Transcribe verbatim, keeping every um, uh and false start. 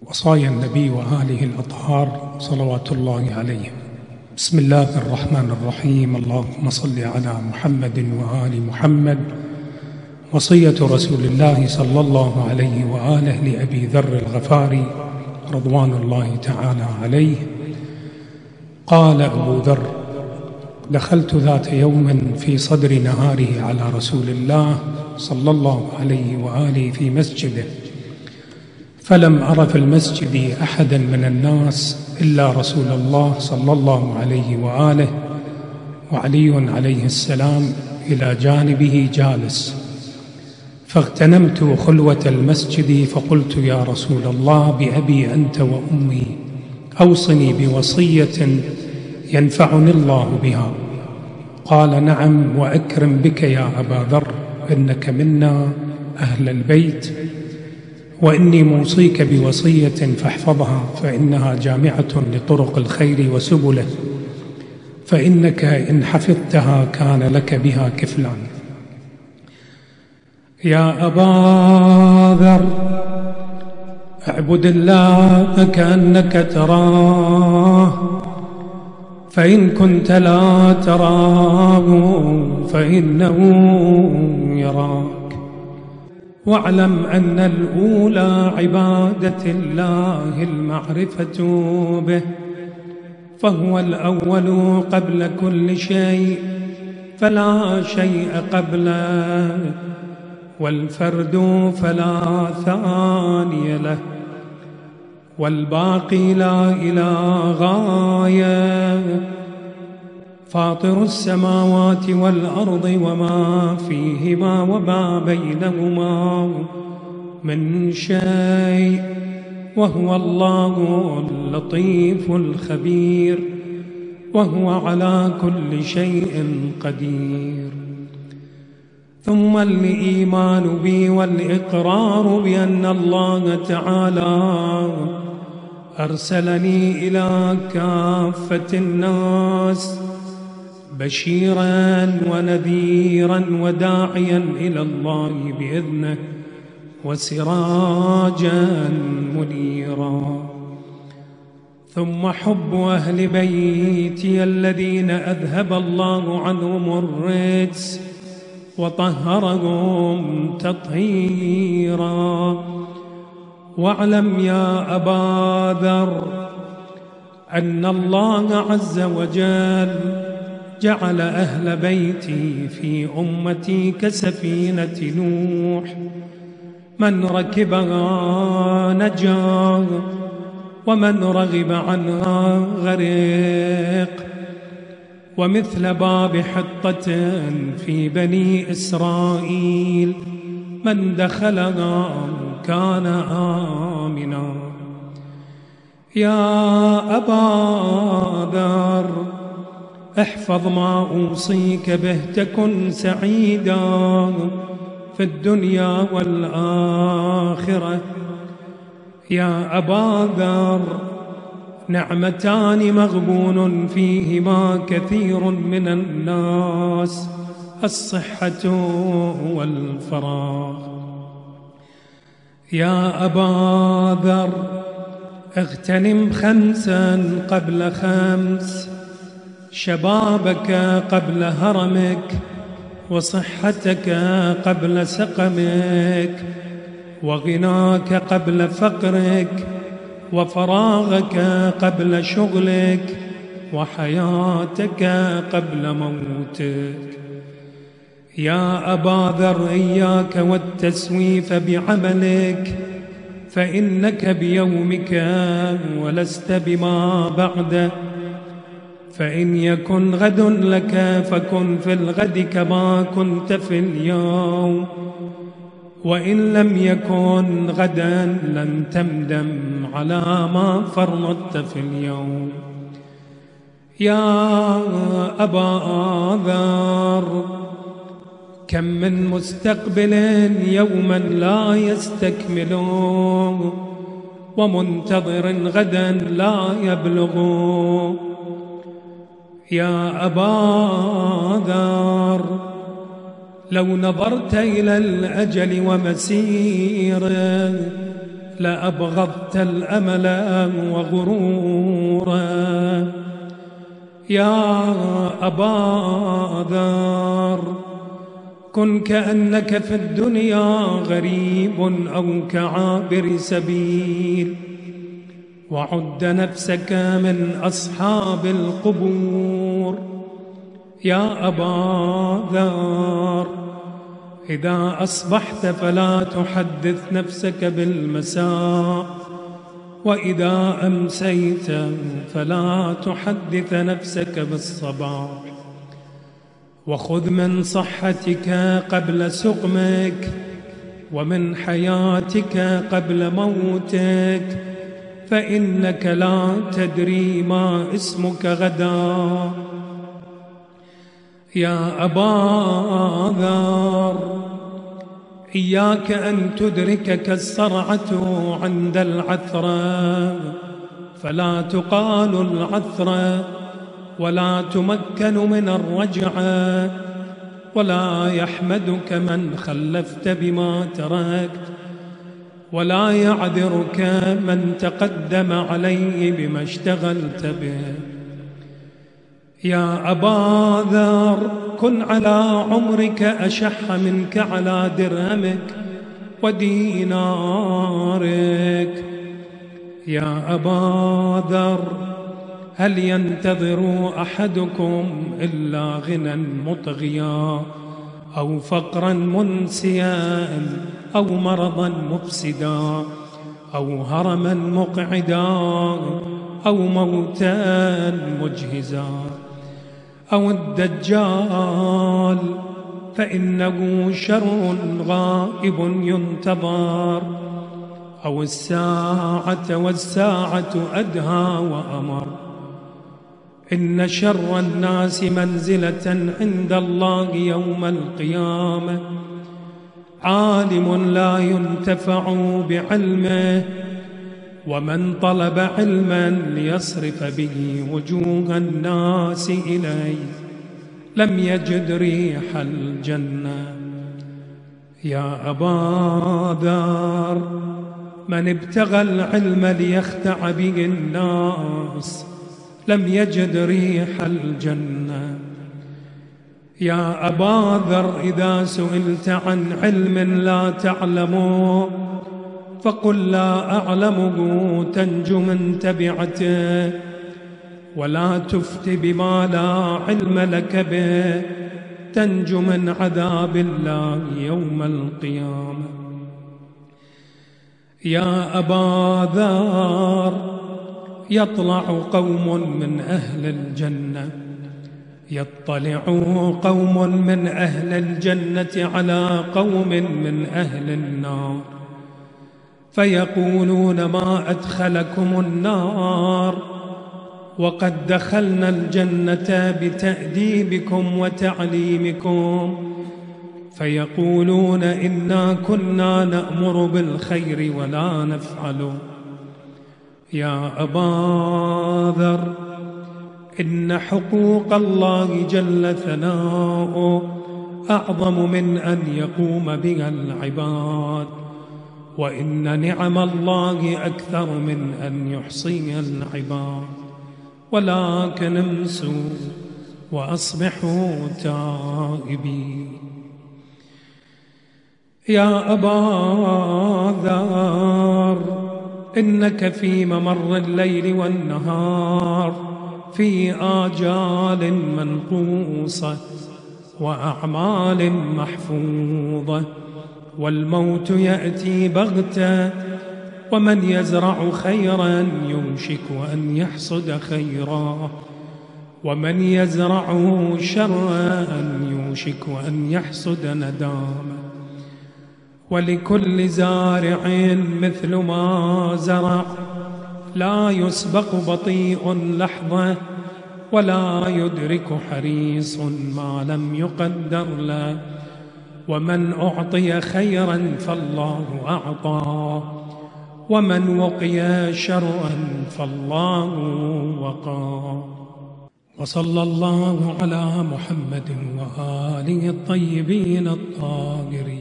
وصايا النبي وآله الأطهار صلوات الله عليهم. بسم الله الرحمن الرحيم. اللهم صل على محمد وآل محمد. وصية رسول الله صلى الله عليه وآله لأبي ذر الغفاري رضوان الله تعالى عليه. قال أبو ذر: دخلت ذات يوم في صدر نهاره على رسول الله صلى الله عليه وآله في مسجده، فلم أر في المسجد أحدا من الناس إلا رسول الله صلى الله عليه وآله وعلي عليه السلام إلى جانبه جالس، فاغتنمت خلوة المسجد فقلت: يا رسول الله، بأبي أنت وأمي، أوصني بوصية ينفعني الله بها. قال: نعم، وأكرم بك يا أبا ذر، إنك منا أهل البيت، وإني موصيك بوصية فاحفظها، فإنها جامعة لطرق الخير وسبله، فإنك إن حفظتها كان لك بها كفلان. يا أبا ذر، اعبد الله كأنك تراه، فإن كنت لا تراه فإنه يراك. واعلم أن الأولى عبادة الله المعرفة به، فهو الأول قبل كل شيء، فلا شيء قبله، والفرد فلا ثاني له، والباقي لا إلى غاية. فاطر السماوات والأرض وما فيهما وما بينهما من شيء، وهو الله اللطيف الخبير، وهو على كل شيء قدير. ثم الإيمان بي والإقرار بأن الله تعالى أرسلني إلى كافة الناس بشيرا ونذيرا وداعيا إلى الله بإذنه وسراجا منيرا. ثم حب أهل بيتي الذين أذهب الله عنهم الرجس وطهرهم تطهيرا. واعلم يا أبا ذر أن الله عز وجل جعل أهل بيتي في أمتي كسفينة نوح، من ركبها نجا ومن رغب عنها غرق، ومثل باب حطة في بني إسرائيل، من دخلها كان آمنا. يا أبا ذر، احفظ ما أوصيك به تكن سعيدا في الدنيا والآخرة. يا أبا ذر، نعمتان مغبون فيهما كثير من الناس: الصحة والفراغ. يا أبا ذر، اغتنم خمسا قبل خمس: شبابك قبل هرمك، وصحتك قبل سقمك، وغناك قبل فقرك، وفراغك قبل شغلك، وحياتك قبل موتك. يا أبا ذر، إياك والتسويف بعملك، فإنك بيومك ولست بما بعده. فإن يكن غد لك فكن في الغد كما كنت في اليوم، وإن لم يكن غدا لن تندم على ما فرطت في اليوم. يا أبا ذر، كم من مستقبل يوما لا يستكمل، ومنتظر غدا لا يبلغ. يا أبا ذر، لو نظرت إلى الأجل ومسيره لأبغضت الأمل وغروره. يا أبا ذر كن كأنك في الدنيا غريب أو كعابر سبيل، وعد نفسك من أصحاب القبور. يا أبا ذر إذا أصبحت فلا تحدث نفسك بالمساء، وإذا أمسيت فلا تحدث نفسك بالصباح. وخذ من صحتك قبل سقمك، ومن حياتك قبل موتك، فإنك لا تدري ما اسمك غدا. يا أبا ذر إياك أن تدركك الصرعة عند العثرة، فلا تقال العثرة ولا تمكن من الرجعة، ولا يحمدك من خلفت بما تركت، ولا يعذرك من تقدم عليه بما اشتغلت به. يا أبا ذر كن على عمرك أشح منك على درهمك ودينارك. يا أبا ذر هل ينتظر أحدكم إلا غنى مطغيا أو فقرا منسيا أو مرضا مفسدا أو هرما مقعدا أو موتا مجهزا أو الدجال فإنه شر غائب ينتظر، أو الساعة والساعة أدهى وأمر. إن شر الناس منزلة عند الله يوم القيامة عالم لا ينتفع بعلمه، ومن طلب علما ليصرف به وجوه الناس إليه لم يجد ريح الجنة. يا أبا ذر من ابتغى العلم ليخدع به الناس لم يجد ريح الجنة. يا أبا ذر إذا سئلت عن علم لا تعلمه فقل لا أعلمه تنجو من تبعته، ولا تفت بما لا علم لك به تنجو من عذاب الله يوم القيامة. يا أبا ذر يطلع قوم من أهل الجنة يطلع قوم من أهل الجنة على قوم من أهل النار فيقولون ما أدخلكم النار وقد دخلنا الجنة بتأديبكم وتعليمكم، فيقولون إنا كنا نأمر بالخير ولا نفعل. يا أبا ذر إن حقوق الله جل ثناؤه أعظم من أن يقوم بها العباد، وإن نعم الله أكثر من أن يحصيها العباد، ولكن امسوا وأصبحوا تائبين. يا أبا ذر إنك في ممر الليل والنهار في آجال منقوصة وأعمال محفوظة، والموت يأتي بغتة، ومن يزرع خيرا يوشك أن يحصد خيرا، ومن يزرع شرا يوشك أن يحصد نداما. ولكل زارع مثل ما زرع، لا يسبق بطيء لحظة، ولا يدرك حريص ما لم يقدر له. ومن أعطي خيرا فالله أعطاه، ومن وقي شرا فالله وقاه. وصلى الله على محمد وآله الطيبين الطاهرين.